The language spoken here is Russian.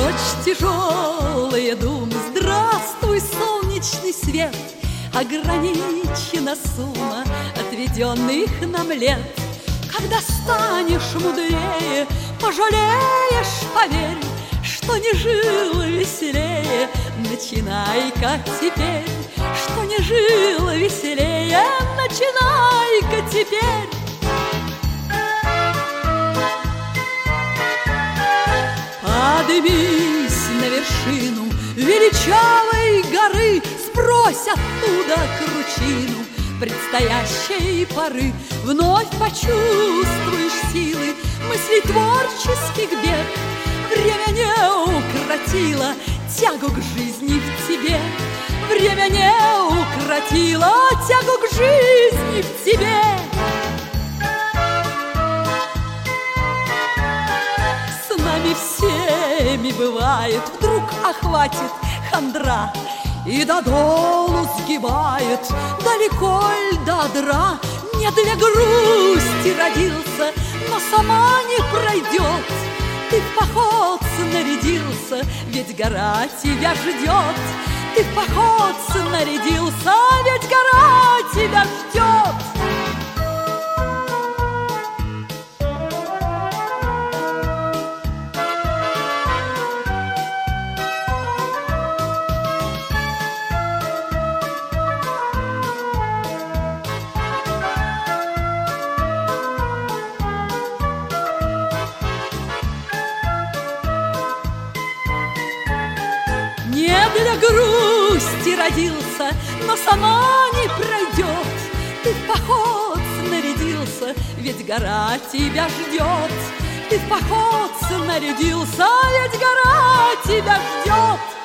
прочь тяжелые думы. Здравствуй, солнечный свет, ограничена сумма отведенных нам лет. Когда станешь мудрее, пожалеешь, поверь, что не жил веселее. Начинай-ка теперь, что не жил веселее. Начинай-ка теперь. Поднимись на вершину величавой горы, сбрось оттуда кручину предстоящей поры. Вновь почувствуешь силы мыслей творческих бед. Время не укротило тягу к жизни в тебе. Время не укротило тягу к жизни в тебе. С нами всеми бывает, вдруг охватит хандра и до долу сгибает, далеко ль до дра. Не для грусти родился, но сама не пройдет. Ты в поход снарядился, ведь гора тебя ждет. Ты в поход снарядился, ведь гора тебя ждет. Не для грусти родился, но сама не пройдет. Ты в поход снарядился, ведь гора тебя ждет. Ты в поход снарядился, ведь гора тебя ждет.